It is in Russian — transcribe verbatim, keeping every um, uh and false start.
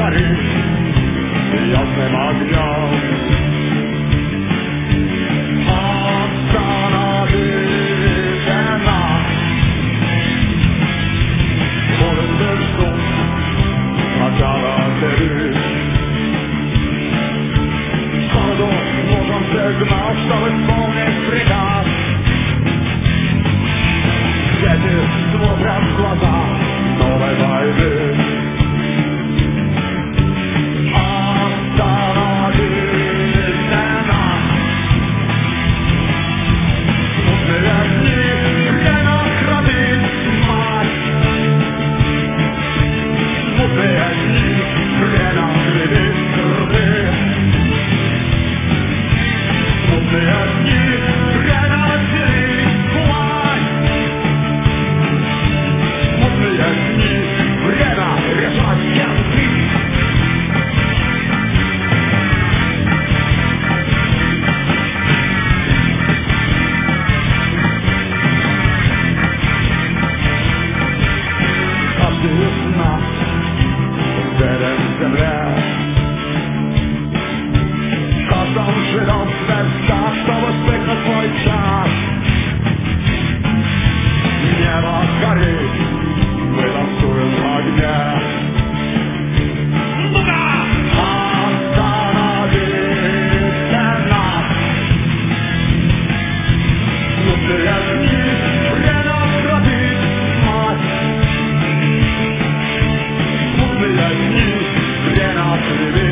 горит ясным огнем. Остановите нас, может быть, ждут начала дыры. Городу нужен сигнал, чтобы исполнить приказ. Дети смотрят в глаза новой войны. Остановите нас, смутные дни, время хранить мать. Смутные дни, время хранить рты. Смутные дни, время делить власть. Смутные дни, время решать язык. Каждый из нас уверен в земле. Каждом живем света, чтобы вспыхнуть свой час. Небо горит, мы танцуем в огне. Остановите нас, смутные дни, время хранить мать. Смутные дни, время хранить.